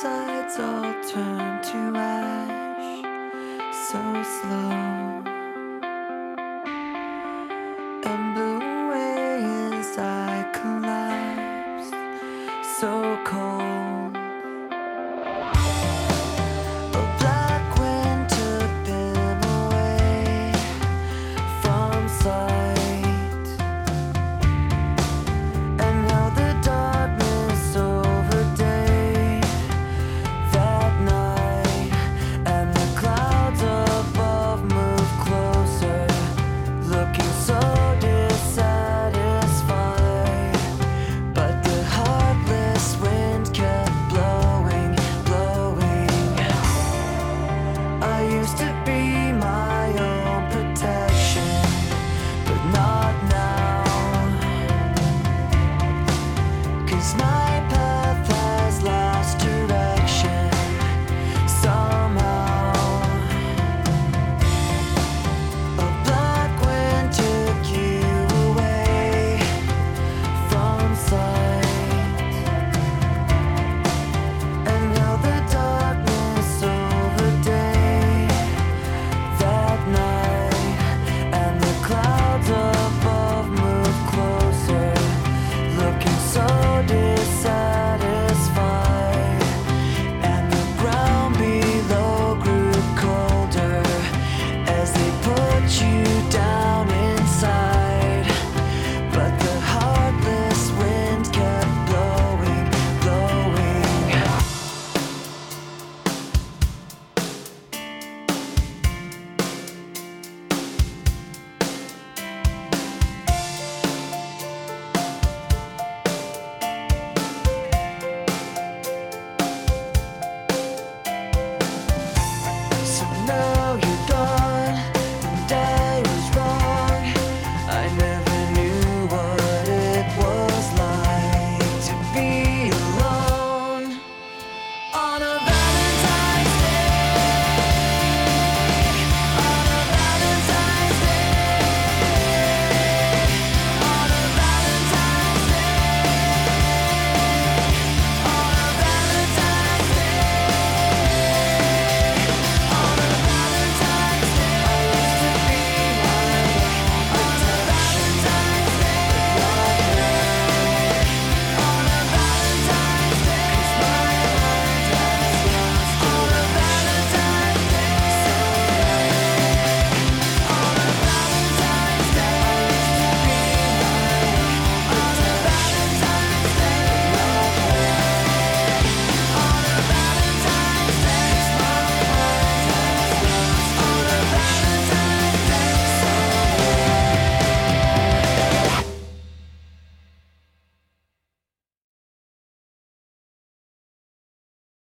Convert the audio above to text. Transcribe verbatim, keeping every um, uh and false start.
sides all turn to ash so slow and blew away as I collapsed, so cold. A black wind took them away from sight and held the darkness over day that night, and the clouds above moved closer, looking so dissatisfied, but the heartless wind kept blowing, blowing. I used to be my own protection, but not now, 'cause now